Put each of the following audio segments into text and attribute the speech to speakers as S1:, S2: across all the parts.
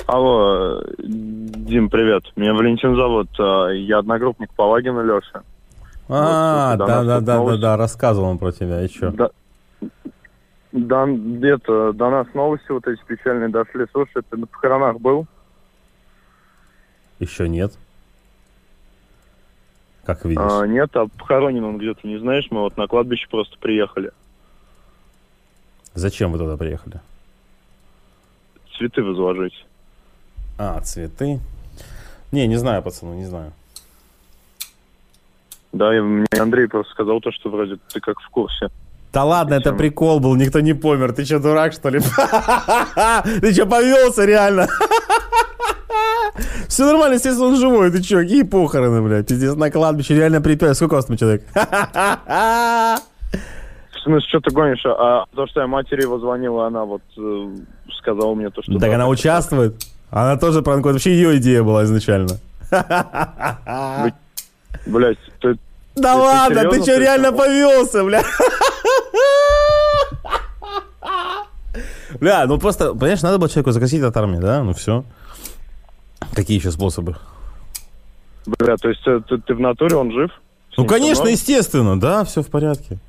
S1: Алло, Дим, привет. Меня Валентин зовут. Я одногруппник по Лагину Лёше.
S2: Да, рассказывал он про тебя, и чё?
S1: До нас новости вот эти печальные дошли. Слушай, ты на похоронах был?
S2: Еще нет. Как видишь.
S1: Нет, а похоронен он где-то, не знаешь? Мы вот на кладбище просто приехали.
S2: Зачем вы туда приехали?
S1: Цветы возложить.
S2: Цветы? Не знаю, пацаны, не знаю.
S1: Да, мне Андрей просто сказал то, что вроде ты как в курсе.
S2: Да ладно, это прикол был, никто не помер. Ты что, дурак, что ли? Ты что, повелся реально? Все нормально, естественно, он живой. Ты что, какие похороны, блядь? Пиздец, на кладбище реально припять. Сколько у вас там человек?
S1: В смысле, что ты гонишь? А то, что я матери его звонила, она вот сказала мне то, что...
S2: Так она участвует? Она тоже пранкует. Вообще ее идея была изначально.
S1: Блять, ты...
S2: Да ладно, ты что, реально повелся, бля? Бля, ну просто, понимаешь, надо было человеку загасить от армии, да? Ну все. Какие еще способы?
S1: Бля, то есть ты в натуре, он жив?
S2: Ну, конечно, естественно, да, все в порядке.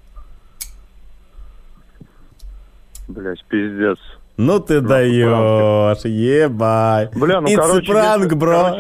S1: Блять, пиздец.
S2: Ну ты даешь, ебать.
S1: Бля, ну
S2: It's
S1: короче...
S2: пранк, бро.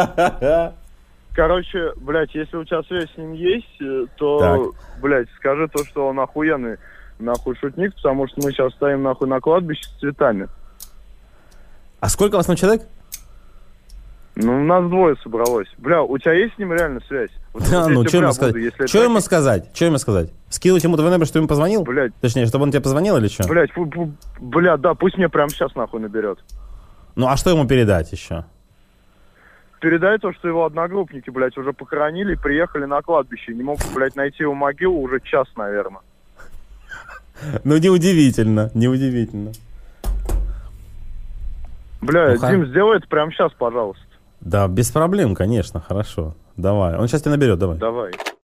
S1: Короче, блядь, если у тебя связь с ним есть, то, блядь, скажи то, что он охуенный, нахуй, шутник, потому что мы сейчас стоим, нахуй, на кладбище с цветами.
S2: А сколько у вас там человек?
S1: Ну, у нас двое собралось. Бля, у тебя есть с ним реально связь? Вот,
S2: Да, ну, что ему сказать? Что ему сказать? Что ему сказать? Скинуть ему твой номер, что ему позвонил?
S1: Блядь.
S2: Точнее, чтобы он тебе позвонил или что?
S1: Блядь, бля, да, пусть мне прямо сейчас, нахуй, наберет.
S2: Ну, а что ему передать еще?
S1: Передай то, что его одногруппники, блядь, уже похоронили и приехали на кладбище. Не могут, блядь, найти его могилу уже час, наверное.
S2: Ну, неудивительно, неудивительно.
S1: Бля, Дим, сделай это прямо сейчас, пожалуйста.
S2: Да, без проблем, конечно, хорошо. Давай. Он сейчас тебя наберет, давай.
S1: Давай.